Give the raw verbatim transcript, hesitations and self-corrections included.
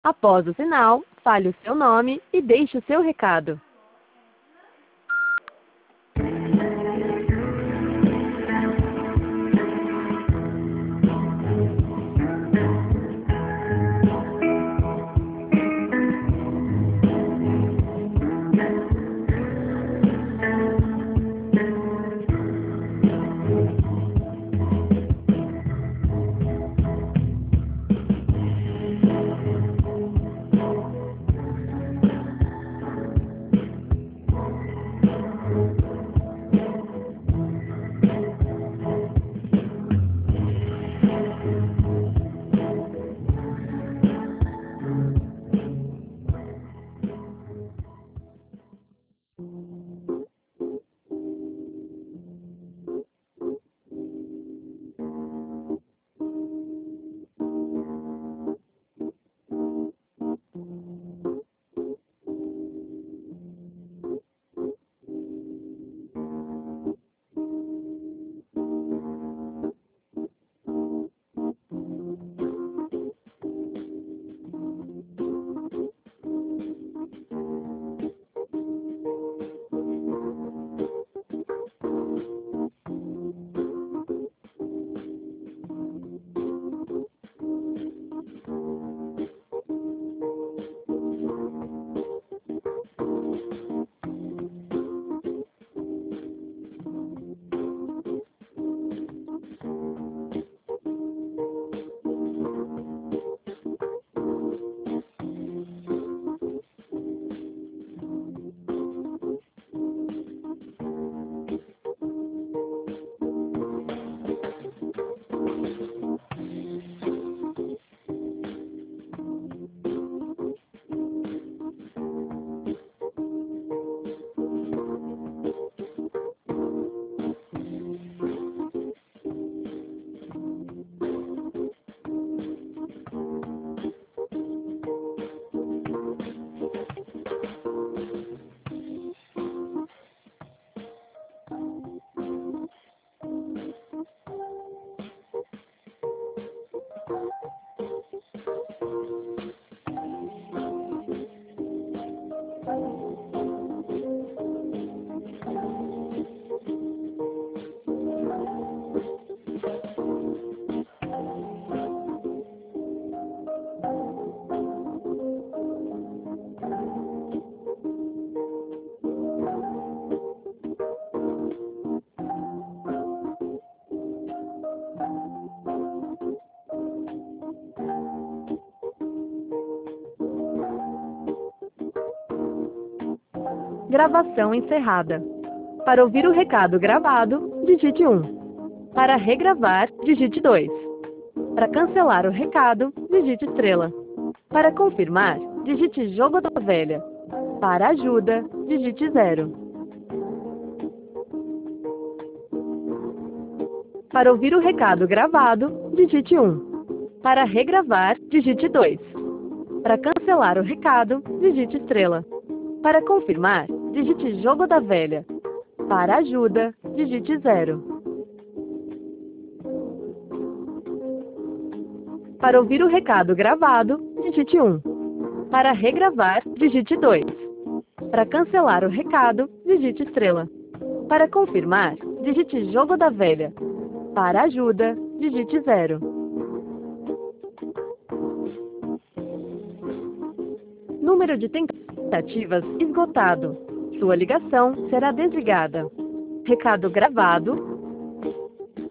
Após o sinal, fale o seu nome e deixe o seu recado. Gravação encerrada. Para ouvir o recado gravado, digite um. Para regravar, digite dois. Para cancelar o recado, digite estrela. Para confirmar, digite jogo da velha. Para ajuda, digite zero. Para ouvir o recado gravado, digite um. Para regravar, digite dois. Para cancelar o recado, digite estrela. Para confirmar, digite jogo da velha. Para ajuda, digite zero. Para ouvir o recado gravado, digite um. Para regravar, digite dois. Para cancelar o recado, digite estrela. Para confirmar, digite jogo da velha. Para ajuda, digite zero. Número de tentativas esgotado. Sua ligação será desligada. Recado gravado